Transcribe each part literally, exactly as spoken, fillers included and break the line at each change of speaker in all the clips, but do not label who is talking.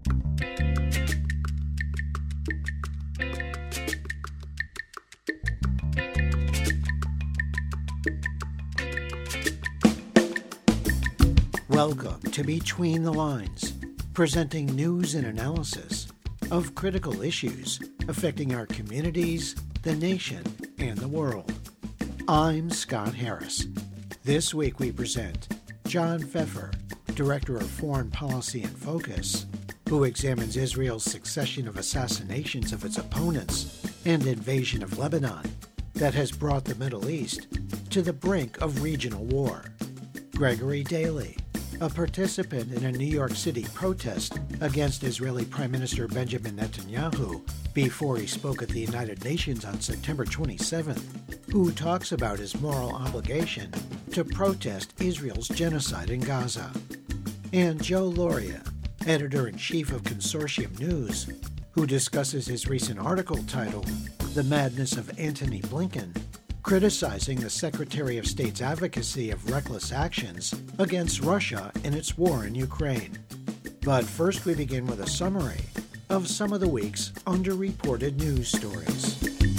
Welcome to Between the Lines, presenting news and analysis of critical issues affecting our communities, the nation, and the world. I'm Scott Harris. This week we present John Pfeffer, Director of Foreign Policy and Focus, who examines Israel's succession of assassinations of its opponents and invasion of Lebanon that has brought the Middle East to the brink of regional war. Gregory Daly, a participant in a New York City protest against Israeli Prime Minister Benjamin Netanyahu before he spoke at the United Nations on September twenty-seventh, who talks about his moral obligation to protest Israel's genocide in Gaza. And Joe Lauria, editor-in-chief of Consortium News, who discusses his recent article titled "The Madness of Antony Blinken," criticizing the Secretary of State's advocacy of reckless actions against Russia in its war in Ukraine. But first we begin with a summary of some of the week's underreported news stories.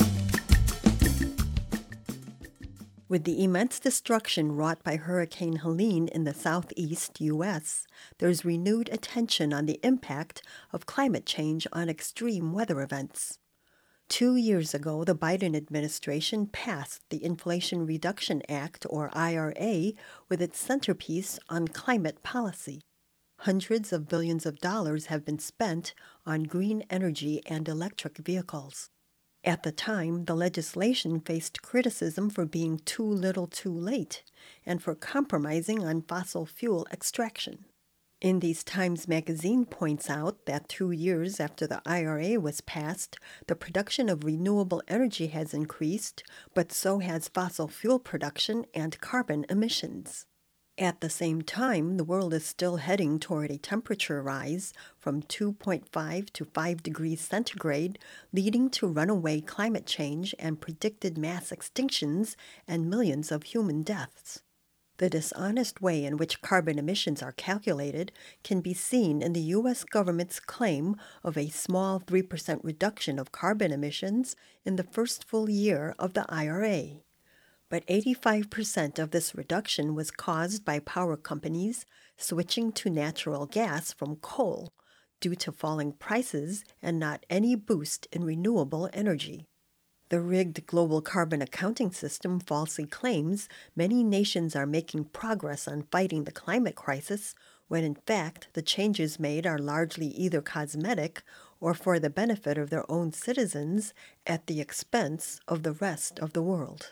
With the immense destruction wrought by Hurricane Helene in the southeast U S, there's renewed attention on the impact of climate change on extreme weather events. Two years ago, the Biden administration passed the Inflation Reduction Act, or I R A, with its centerpiece on climate policy. Hundreds of billions of dollars have been spent on green energy and electric vehicles. At the time, the legislation faced criticism for being too little too late and for compromising on fossil fuel extraction. In these Times Magazine points out that two years after the I R A was passed, the production of renewable energy has increased, but so has fossil fuel production and carbon emissions. At the same time, the world is still heading toward a temperature rise from two point five to five degrees centigrade, leading to runaway climate change and predicted mass extinctions and millions of human deaths. The dishonest way in which carbon emissions are calculated can be seen in the U S government's claim of a small three percent reduction of carbon emissions in the first full year of the I R A. But eighty-five percent of this reduction was caused by power companies switching to natural gas from coal due to falling prices and not any boost in renewable energy. The rigged global carbon accounting system falsely claims many nations are making progress on fighting the climate crisis, when in fact the changes made are largely either cosmetic or for the benefit of their own citizens at the expense of the rest of the world.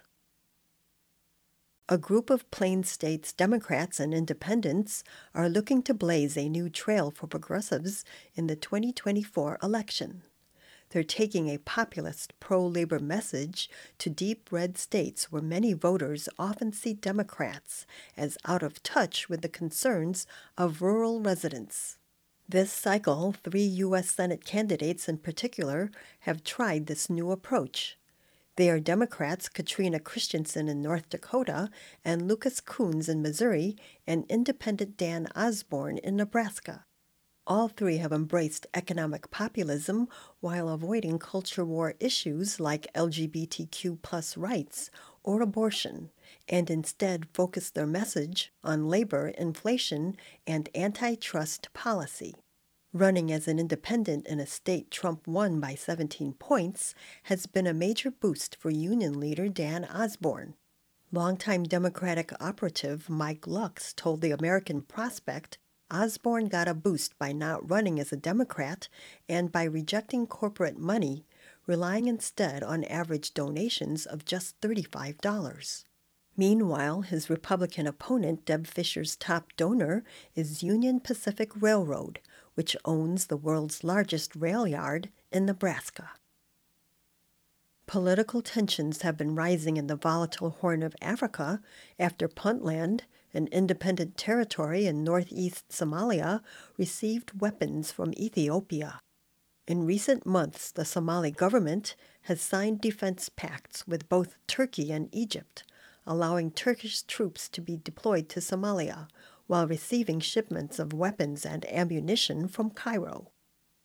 A group of Plain States Democrats and independents are looking to blaze a new trail for progressives in the twenty twenty-four election. They're taking a populist pro-labor message to deep red states where many voters often see Democrats as out of touch with the concerns of rural residents. This cycle, three U S Senate candidates in particular have tried this new approach. They are Democrats Katrina Christensen in North Dakota and Lucas Coons in Missouri and Independent Dan Osborne in Nebraska. All three have embraced economic populism while avoiding culture war issues like L G B T Q plus rights or abortion, and instead focus their message on labor, inflation, and antitrust policy. Running as an independent in a state Trump won by seventeen points has been a major boost for union leader Dan Osborne. Longtime Democratic operative Mike Lux told the American Prospect Osborne got a boost by not running as a Democrat and by rejecting corporate money, relying instead on average donations of just thirty-five dollars. Meanwhile, his Republican opponent, Deb Fischer's top donor, is Union Pacific Railroad, which owns the world's largest rail yard in Nebraska. Political tensions have been rising in the volatile Horn of Africa after Puntland, an independent territory in northeast Somalia, received weapons from Ethiopia. In recent months, the Somali government has signed defense pacts with both Turkey and Egypt, allowing Turkish troops to be deployed to Somalia, while receiving shipments of weapons and ammunition from Cairo.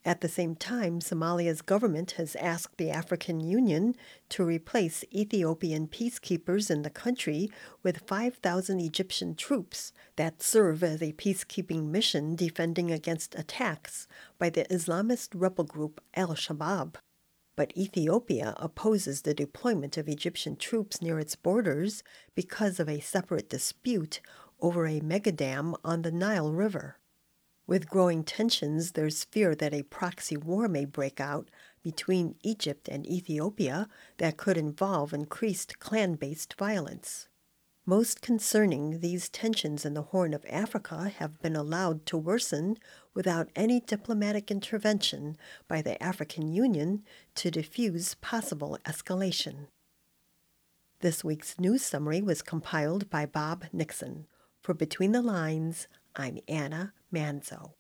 At the same time, Somalia's government has asked the African Union to replace Ethiopian peacekeepers in the country with five thousand Egyptian troops that serve as a peacekeeping mission defending against attacks by the Islamist rebel group Al-Shabaab. But Ethiopia opposes the deployment of Egyptian troops near its borders because of a separate dispute over a megadam on the Nile River. With growing tensions, there's fear that a proxy war may break out between Egypt and Ethiopia that could involve increased clan-based violence. Most concerning, these tensions in the Horn of Africa have been allowed to worsen without any diplomatic intervention by the African Union to defuse possible escalation. This week's news summary was compiled by Bob Nixon. For Between the Lines, I'm Anna Manzo.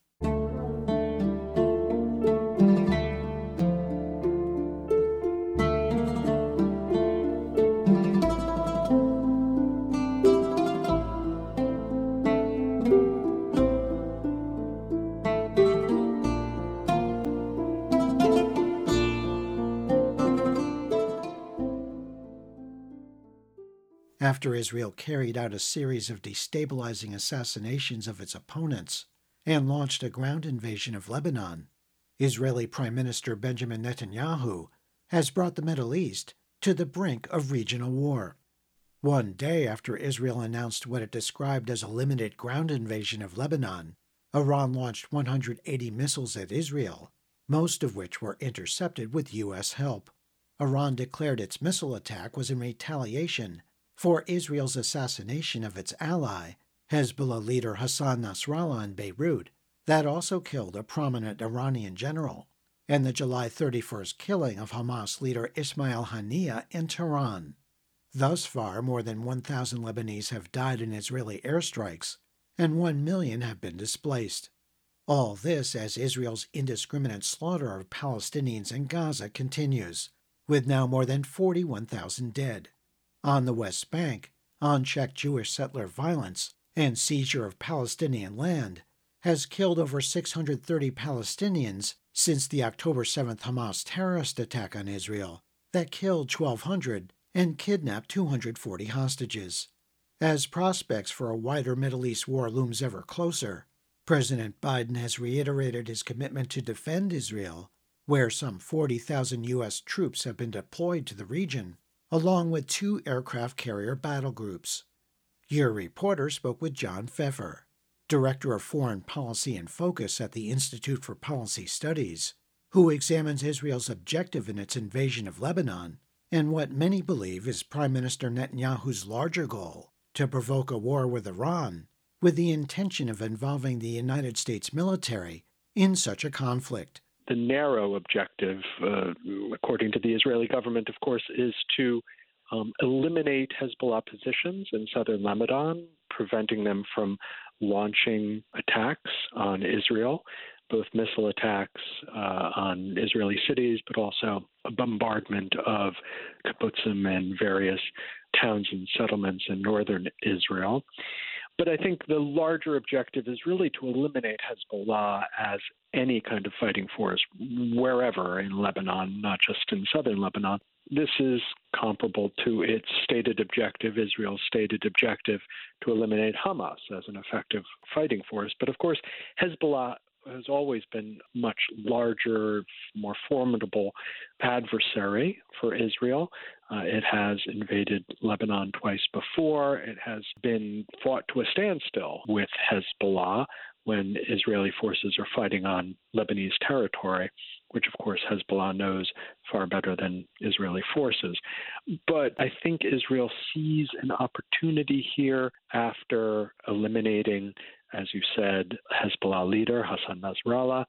After Israel carried out a series of destabilizing assassinations of its opponents and launched a ground invasion of Lebanon, Israeli Prime Minister Benjamin Netanyahu has brought the Middle East to the brink of regional war. One day after Israel announced what it described as a limited ground invasion of Lebanon, Iran launched one hundred eighty missiles at Israel, most of which were intercepted with U S help. Iran declared its missile attack was in retaliation for Israel's assassination of its ally, Hezbollah leader Hassan Nasrallah in Beirut, that also killed a prominent Iranian general, and the July thirty-first killing of Hamas leader Ismail Haniyeh in Tehran. Thus far, more than one thousand Lebanese have died in Israeli airstrikes, and one million have been displaced. All this as Israel's indiscriminate slaughter of Palestinians in Gaza continues, with now more than forty-one thousand dead. On the West Bank, unchecked Jewish settler violence and seizure of Palestinian land has killed over six hundred thirty Palestinians since the October seventh Hamas terrorist attack on Israel that killed twelve hundred and kidnapped two hundred forty hostages. As prospects for a wider Middle East war looms ever closer, President Biden has reiterated his commitment to defend Israel, where some forty thousand U S troops have been deployed to the region, along with two aircraft carrier battle groups. Your reporter spoke with John Pfeffer, Director of Foreign Policy and Focus at the Institute for Policy Studies, who examines Israel's objective in its invasion of Lebanon and what many believe is Prime Minister Netanyahu's larger goal to provoke a war with Iran with the intention of involving the United States military in such a conflict.
The narrow objective, uh, according to the Israeli government, of course, is to um, eliminate Hezbollah positions in southern Lebanon, preventing them from launching attacks on Israel, both missile attacks uh, on Israeli cities, but also a bombardment of kibbutzim and various towns and settlements in northern Israel. But I think the larger objective is really to eliminate Hezbollah as any kind of fighting force wherever in Lebanon, not just in southern Lebanon. This is comparable to its stated objective, Israel's stated objective, to eliminate Hamas as an effective fighting force. But of course, Hezbollah has always been much larger, more formidable adversary for Israel. Uh, it has invaded Lebanon twice before. It has been fought to a standstill with Hezbollah when Israeli forces are fighting on Lebanese territory, which of course Hezbollah knows far better than Israeli forces. But I think Israel sees an opportunity here after eliminating, as you said, Hezbollah leader Hassan Nasrallah,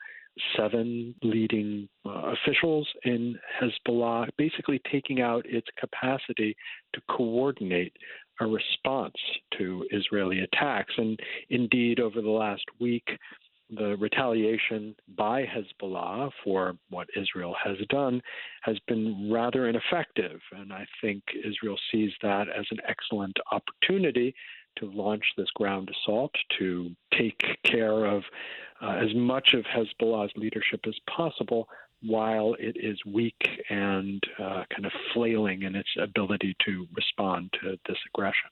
seven leading uh, officials in Hezbollah, basically taking out its capacity to coordinate a response to Israeli attacks. And indeed, over the last week, the retaliation by Hezbollah for what Israel has done has been rather ineffective. And I think Israel sees that as an excellent opportunity to launch this ground assault, to take care of uh, as much of Hezbollah's leadership as possible while it is weak and uh, kind of flailing in its ability to respond to this aggression.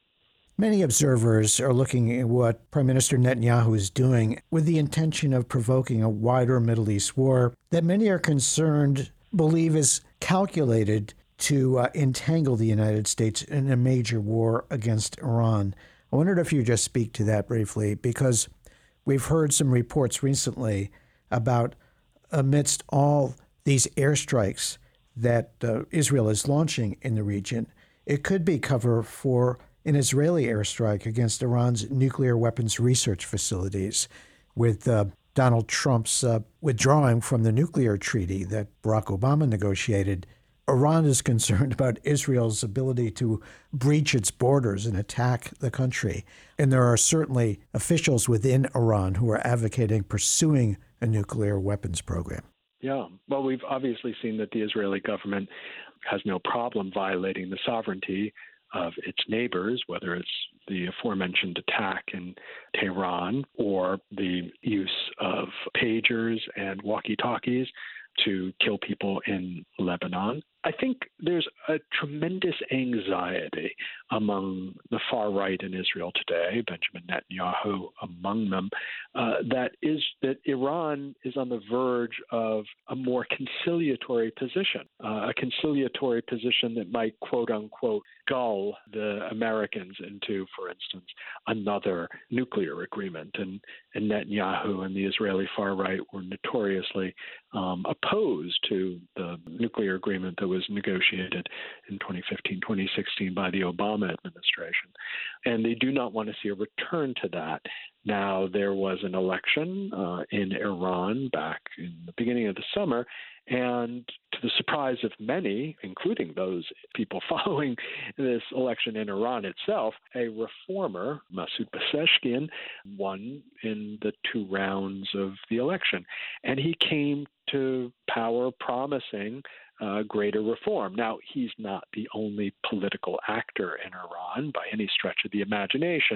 Many observers are looking at what Prime Minister Netanyahu is doing with the intention of provoking a wider Middle East war that many are concerned believe is calculated to uh, entangle the United States in a major war against Iran. I wondered if you just speak to that briefly, because we've heard some reports recently about, amidst all these airstrikes that uh, Israel is launching in the region, it could be cover for an Israeli airstrike against Iran's nuclear weapons research facilities, with uh, Donald Trump's uh, withdrawing from the nuclear treaty that Barack Obama negotiated. Iran is concerned about Israel's ability to breach its borders and attack the country. And there are certainly officials within Iran who are advocating pursuing a nuclear weapons program.
Yeah, well, we've obviously seen that the Israeli government has no problem violating the sovereignty of its neighbors, whether it's the aforementioned attack in Tehran or the use of pagers and walkie-talkies to kill people in Lebanon. I think there's a tremendous anxiety among the far right in Israel today, Benjamin Netanyahu among them, uh, that is that Iran is on the verge of a more conciliatory position, uh, a conciliatory position that might, quote unquote, gull the Americans into, for instance, another nuclear agreement. And, and Netanyahu and the Israeli far right were notoriously um, opposed to the nuclear agreement that was negotiated in twenty fifteen, twenty sixteen by the Obama administration. And they do not want to see a return to that. Now, there was an election uh, in Iran back in the beginning of the summer, and to the surprise of many, including those people following this election in Iran itself, a reformer, Masoud Pezeshkian, won in the two rounds of the election. And he came to power promising Uh, greater reform. Now, he's not the only political actor in Iran by any stretch of the imagination,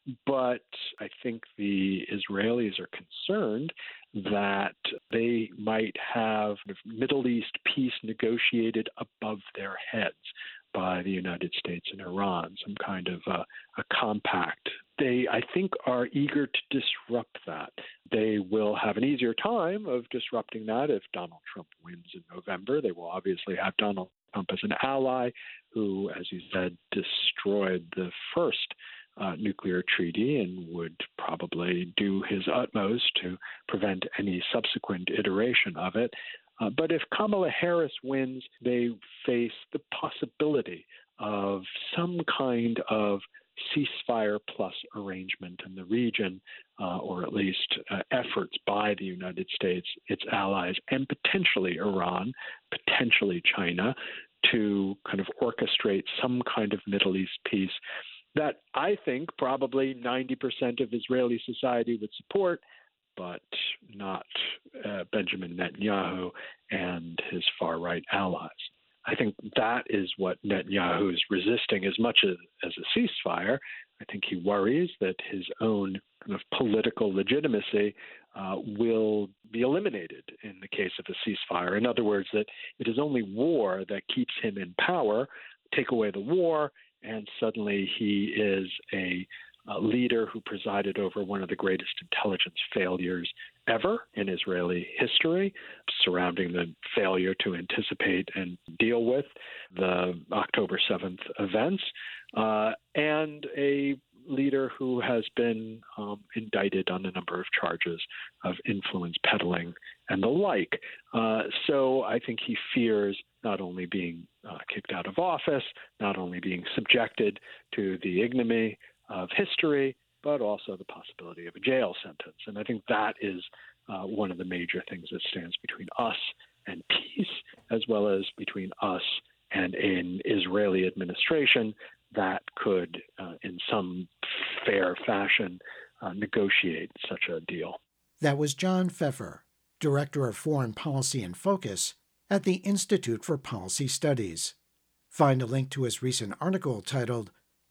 but I think the Israelis are concerned that they might have Middle East peace negotiated above their heads by the United States and Iran, some kind of uh, a compact. They, I think, are eager to disrupt that. They will have an easier time of disrupting that if Donald Trump wins in November. They will obviously have Donald Trump as an ally who, as you said, destroyed the first uh, nuclear treaty and would probably do his utmost to prevent any subsequent iteration of it. Uh, but if Kamala Harris wins, they face the possibility of some kind of ceasefire plus arrangement in the region, uh, or at least uh, efforts by the United States, its allies, and potentially Iran, potentially China, to kind of orchestrate some kind of Middle East peace that I think probably ninety percent of Israeli society would support, but not uh, Benjamin Netanyahu and his far-right allies. I think that is what Netanyahu is resisting as much as, as a ceasefire. I think he worries that his own kind of political legitimacy uh, will be eliminated in the case of a ceasefire. In other words, that it is only war that keeps him in power. Take away the war, and suddenly he is a a leader who presided over one of the greatest intelligence failures ever in Israeli history, surrounding the failure to anticipate and deal with the October seventh events, uh, and a leader who has been um, indicted on a number of charges of influence peddling and the like. Uh, so I think he fears not only being uh, kicked out of office, not only being subjected to the ignominy of history, but also the possibility of a jail sentence. And I think that is uh, one of the major things that stands between us and peace, as well as between us and an Israeli administration that could, uh, in some fair fashion, uh, negotiate such a deal.
That was John Pfeffer, Director of Foreign Policy and Focus at the Institute for Policy Studies. Find a link to his recent article titled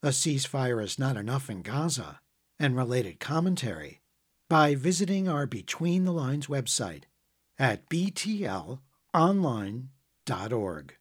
A Ceasefire is Not Enough in Gaza, and related commentary by visiting our Between the Lines website at b t l online dot org.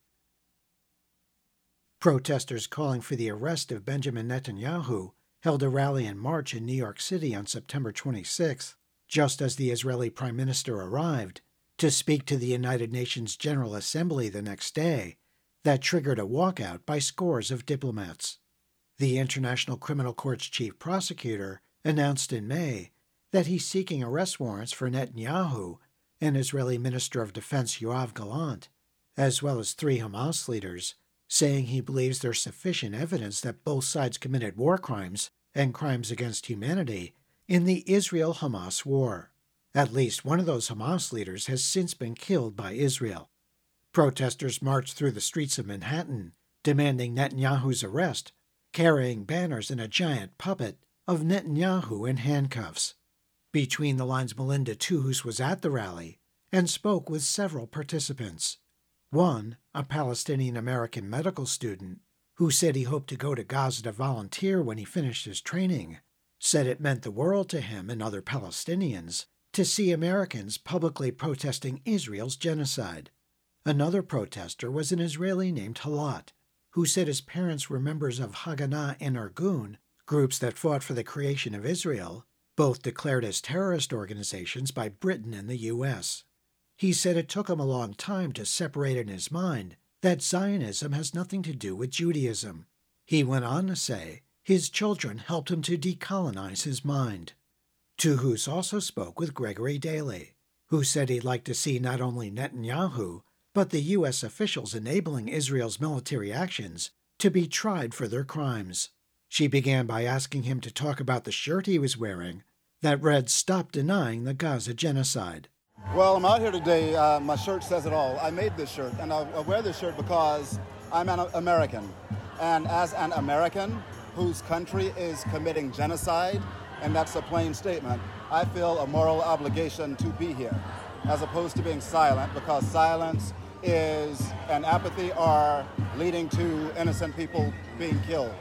Protesters calling for the arrest of Benjamin Netanyahu held a rally in March in New York City on September twenty-sixth, just as the Israeli Prime Minister arrived to speak to the United Nations General Assembly the next day, that triggered a walkout by scores of diplomats. The International Criminal Court's chief prosecutor announced in May that he's seeking arrest warrants for Netanyahu and Israeli Minister of Defense Yoav Gallant, as well as three Hamas leaders, saying he believes there's sufficient evidence that both sides committed war crimes and crimes against humanity in the Israel-Hamas war. At least one of those Hamas leaders has since been killed by Israel. Protesters marched through the streets of Manhattan, demanding Netanyahu's arrest, carrying banners and a giant puppet of Netanyahu in handcuffs. Between the Lines' Melinda Tuhus was at the rally and spoke with several participants. One, a Palestinian-American medical student, who said he hoped to go to Gaza to volunteer when he finished his training, said it meant the world to him and other Palestinians to see Americans publicly protesting Israel's genocide. Another protester was an Israeli named Halat, who said his parents were members of Haganah and Irgun, groups that fought for the creation of Israel, both declared as terrorist organizations by Britain and the U S. He said it took him a long time to separate in his mind that Zionism has nothing to do with Judaism. He went on to say his children helped him to decolonize his mind. Tuhus also spoke with Gregory Daly, who said he'd like to see not only Netanyahu, but the U S officials enabling Israel's military actions to be tried for their crimes. She began by asking him to talk about the shirt he was wearing that read, "Stop denying the Gaza genocide."
Well, I'm out here today. Uh, my shirt says it all. I made this shirt, and I, I wear this shirt because I'm an American. And as an American whose country is committing genocide, and that's a plain statement, I feel a moral obligation to be here, as opposed to being silent, because silence is an apathy or leading to innocent people being killed.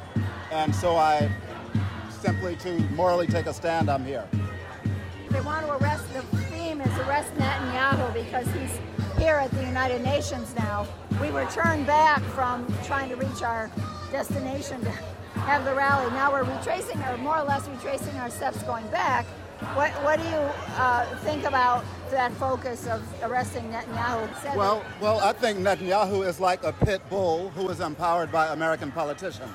And so I simply to morally take a stand, I'm here.
They want to arrest, the theme is arrest Netanyahu because he's here at the United Nations now. We were turned back from trying to reach our destination to have the rally. Now we're retracing, or more or less retracing our steps going back. What, what do you uh, think about that focus of arresting Netanyahu?
Well, well, I think Netanyahu is like a pit bull who is empowered by American politicians.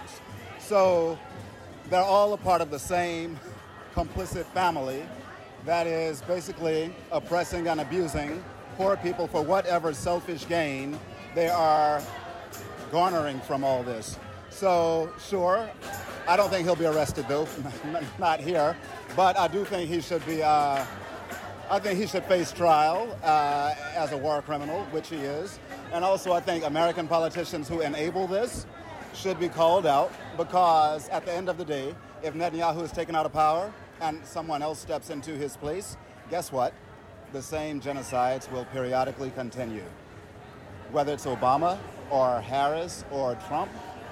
So they're all a part of the same complicit family that is basically oppressing and abusing poor people for whatever selfish gain they are garnering from all this. So, sure, I don't think he'll be arrested, though, not here, but I do think he should be, uh, I think he should face trial uh, as a war criminal, which he is. And also I think American politicians who enable this should be called out, because at the end of the day, if Netanyahu is taken out of power and someone else steps into his place, guess what? The same genocides will periodically continue. Whether it's Obama or Harris or Trump,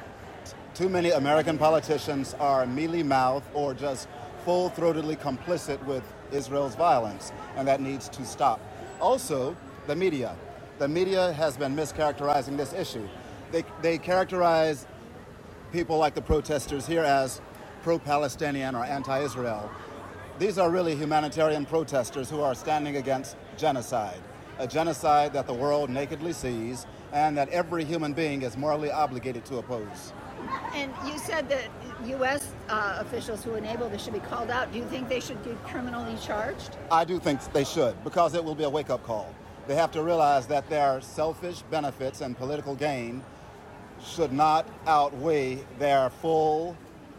too many American politicians are mealy-mouthed or just full-throatedly complicit with Israel's violence, and that needs to stop. Also, the media. The media has been mischaracterizing this issue. They, they characterize people like the protesters here as pro-Palestinian or anti-Israel. These are really humanitarian protesters who are standing against genocide, a genocide that the world nakedly sees and that every human being is morally obligated to oppose.
And you said that U S uh, officials who enable this should be called out. Do you think they should be criminally charged?
I do think they should, because it will be a wake-up call. They have to realize that their selfish benefits and political gain should not outweigh their full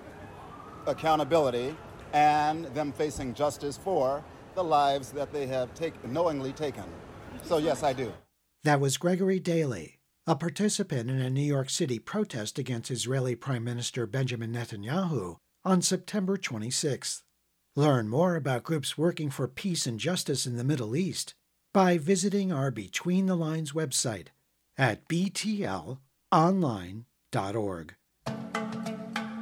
accountability and them facing justice for the lives that they have take, knowingly taken. So yes, I do.
That was Gregory Daly, a participant in a New York City protest against Israeli Prime Minister Benjamin Netanyahu on September twenty-sixth. Learn more about groups working for peace and justice in the Middle East by visiting our Between the Lines website at b t l online dot org.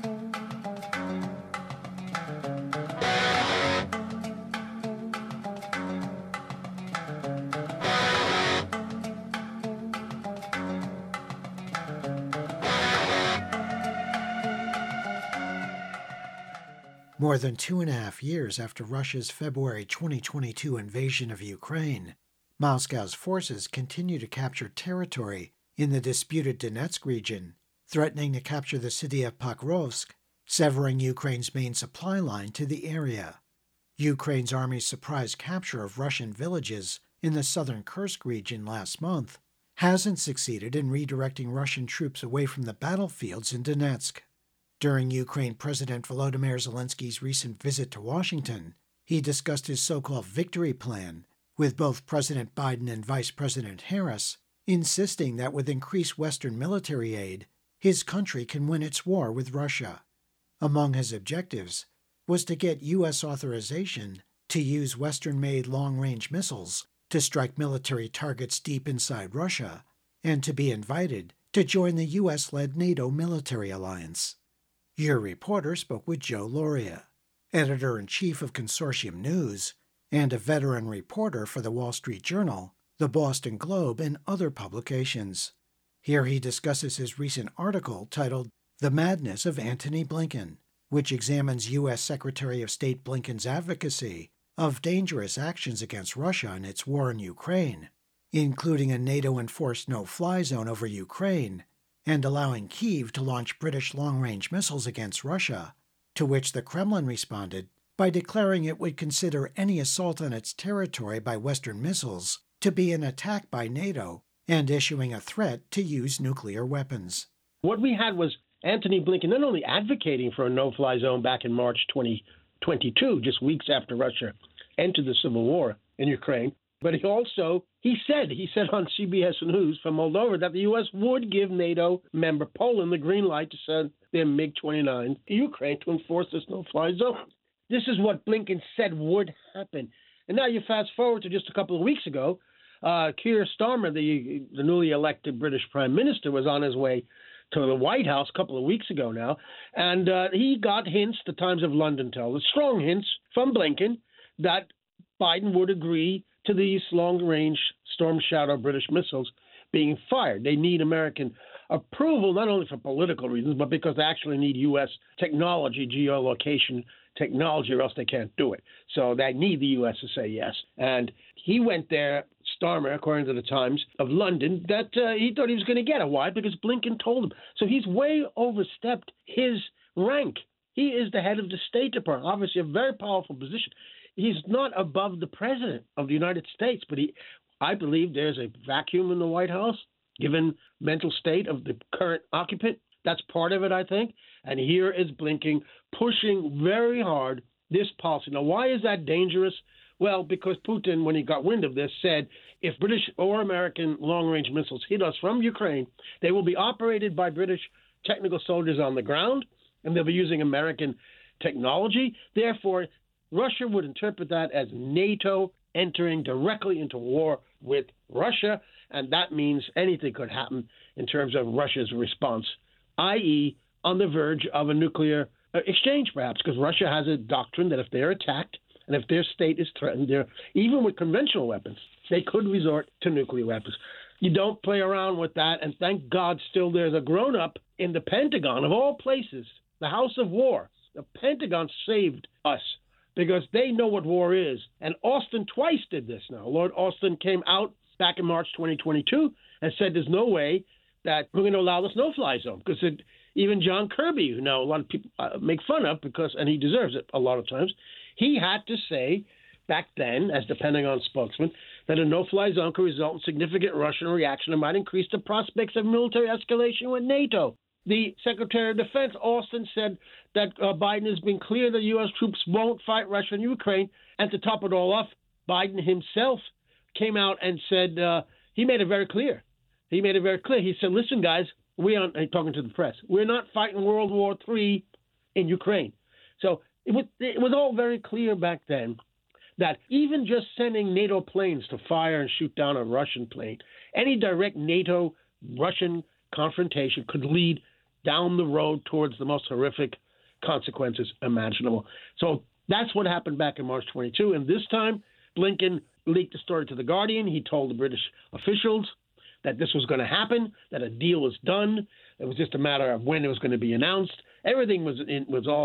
More than two and a half years after Russia's February twenty twenty-two invasion of Ukraine, Moscow's forces continue to capture territory in the disputed Donetsk region, threatening to capture the city of Pokrovsk, severing Ukraine's main supply line to the area. Ukraine's army's surprise capture of Russian villages in the southern Kursk region last month hasn't succeeded in redirecting Russian troops away from the battlefields in Donetsk. During Ukraine President Volodymyr Zelensky's recent visit to Washington, he discussed his so-called victory plan with both President Biden and Vice President Harris, insisting that with increased Western military aid, his country can win its war with Russia. Among his objectives was to get U S authorization to use Western-made long-range missiles to strike military targets deep inside Russia, and to be invited to join the U S-led NATO military alliance. Your reporter spoke with Joe Lauria, editor-in-chief of Consortium News and a veteran reporter for the Wall Street Journal, the Boston Globe, and other publications. Here he discusses his recent article titled The Madness of Antony Blinken, which examines U S Secretary of State Blinken's advocacy of dangerous actions against Russia in its war in Ukraine, including a NATO-enforced no-fly zone over Ukraine and allowing Kyiv to launch British long-range missiles against Russia, to which the Kremlin responded by declaring it would consider any assault on its territory by Western missiles to be an attack by NATO and issuing a threat to use nuclear weapons.
What we had was Antony Blinken not only advocating for a no-fly zone back in March twenty twenty-two, just weeks after Russia entered the civil war in Ukraine, but he also, he said, he said on C B S News from Moldova that the U S would give NATO member Poland the green light to send their MiG twenty-nine to Ukraine to enforce this no-fly zone. This is what Blinken said would happen. And now you fast forward to just a couple of weeks ago, uh, Keir Starmer, the, the newly elected British Prime Minister, was on his way to the White House a couple of weeks ago now, and uh, he got hints, the Times of London tells us, strong hints from Blinken that Biden would agree to these long-range Storm Shadow British missiles being fired. They need American approval, not only for political reasons, but because they actually need U S technology, geolocation technology, or else they can't do it. So they need the U S to say yes. And he went there, Starmer, according to the Times of London, that uh, he thought he was going to get it. Why? Because Blinken told him. So he's way overstepped his rank. He is the head of the State Department, obviously a very powerful position. He's not above the President of the United States, but he, I believe there's a vacuum in the White House, given mental state of the current occupant. That's part of it, I think. And here is Blinken pushing very hard this policy. Now, why is that dangerous? Well, because Putin, when he got wind of this, said if British or American long-range missiles hit us from Ukraine, they will be operated by British technical soldiers on the ground, and they'll be using American technology. Therefore, Russia would interpret that as NATO entering directly into war with Russia, and that means anything could happen in terms of Russia's response, that is on the verge of a nuclear exchange, perhaps, because Russia has a doctrine that if they're attacked and if their state is threatened, they're, even with conventional weapons, they could resort to nuclear weapons. You don't play around with that, and thank God still there's a grown-up in the Pentagon, of all places, the House of War. The Pentagon saved us because they know what war is. And Austin twice did this now. Lord Austin came out back in March twenty twenty-two and said there's no way that we're going to allow this no-fly zone, because it, even John Kirby, who now a lot of people uh, make fun of, because, and he deserves it a lot of times, he had to say back then, as the Pentagon spokesman, that a no-fly zone could result in significant Russian reaction and might increase the prospects of military escalation with NATO. The Secretary of Defense, Austin, said that uh, Biden has been clear that U S troops won't fight Russia and Ukraine. And to top it all off, Biden himself came out and said, uh, he made it very clear. He made it very clear. He said, listen, guys, we aren't, talking to the press, we're not fighting World War Three in Ukraine. So it was, it was all very clear back then that even just sending NATO planes to fire and shoot down a Russian plane, any direct NATO-Russian confrontation could lead down the road towards the most horrific consequences imaginable. So that's what happened back in March twenty-two. And this time, Blinken leaked the story to The Guardian. He told the British officials that this was going to happen, that a deal was done. It was just a matter of when it was going to be announced. Everything was in, was all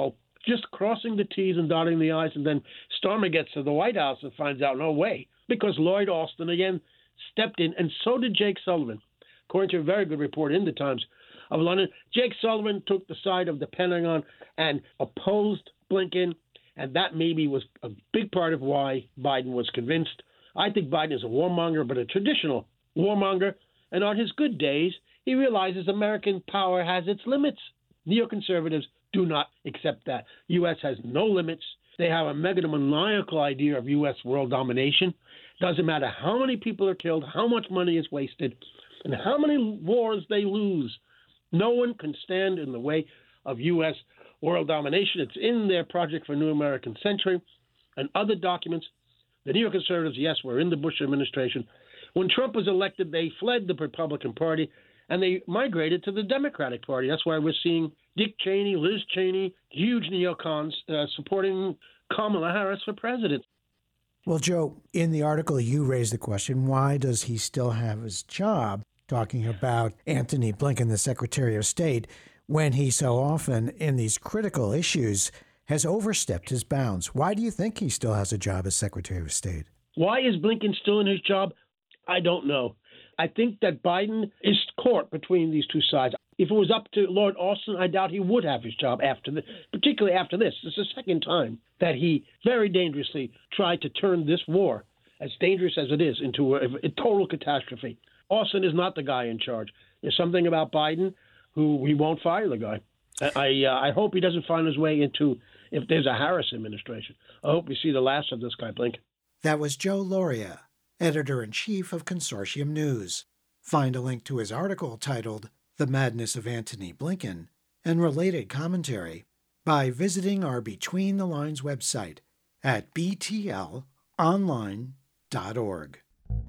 just crossing the T's and dotting the I's, and then Stormer gets to the White House and finds out, no way, because Lloyd Austin again stepped in, and so did Jake Sullivan. According to a very good report in the Times of London, Jake Sullivan took the side of the Pentagon and opposed Blinken, and that maybe was a big part of why Biden was convinced. I think Biden is a warmonger, but a traditional warmonger, and on his good days, he realizes American power has its limits. Neoconservatives do not accept that. U S has no limits. They have a megalomaniacal idea of U S world domination. Doesn't matter how many people are killed, how much money is wasted, and how many wars they lose. No one can stand in the way of U S world domination. It's in their Project for New American Century and other documents. The neoconservatives, yes, were in the Bush administration. When Trump was elected, they fled the Republican Party and they migrated to the Democratic Party. That's why we're seeing Dick Cheney, Liz Cheney, huge neocons uh, supporting Kamala Harris for president.
Well, Joe, in the article, you raised the question, why does he still have his job, talking about Antony Blinken, the Secretary of State, when he so often, in these critical issues, has overstepped his bounds? Why do you think he still has a job as Secretary of State?
Why is Blinken still in his job? I don't know. I think that Biden is caught between these two sides. If it was up to Lord Austin, I doubt he would have his job after this, particularly after this. It's the second time that he very dangerously tried to turn this war, as dangerous as it is, into a, a total catastrophe. Austin is not the guy in charge. There's something about Biden who he won't fire the guy. I uh, I hope he doesn't find his way into, if there's a Harris administration. I hope we see the last of this guy, Blinken.
That was Joe Lauria, editor-in-chief of Consortium News. Find a link to his article titled The Madness of Antony Blinken and related commentary by visiting our Between the Lines website at b t l online dot org.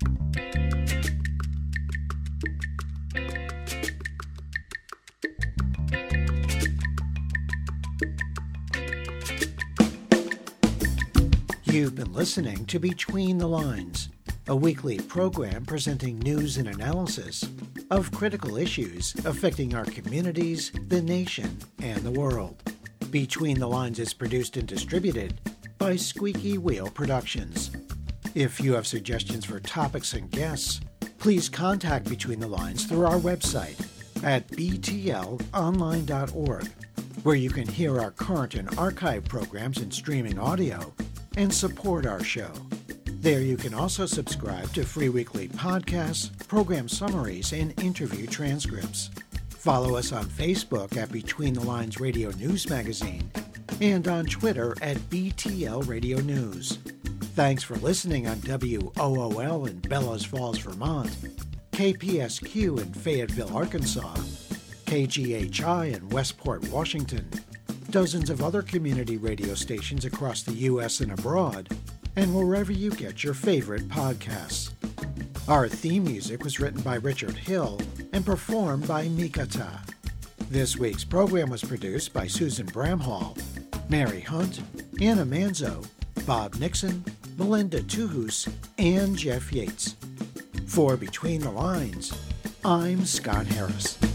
You've been listening to Between the Lines, a weekly program presenting news and analysis of critical issues affecting our communities, the nation, and the world. Between the Lines is produced and distributed by Squeaky Wheel Productions. If you have suggestions for topics and guests, please contact Between the Lines through our website at b t l online dot org, where you can hear our current and archive programs in streaming audio and support our show. There you can also subscribe to free weekly podcasts, program summaries, and interview transcripts. Follow us on Facebook at Between the Lines Radio News Magazine and on Twitter at B T L Radio News. Thanks for listening on W O O L in Bellows Falls, Vermont, K P S Q in Fayetteville, Arkansas, K G H I in Westport, Washington, dozens of other community radio stations across the U S and abroad, and wherever you get your favorite podcasts. Our theme music was written by Richard Hill and performed by Mikata. This week's program was produced by Susan Bramhall, Mary Hunt, Anna Manzo, Bob Nixon, Melinda Tuhus, and Jeff Yates. For Between the Lines, I'm Scott Harris.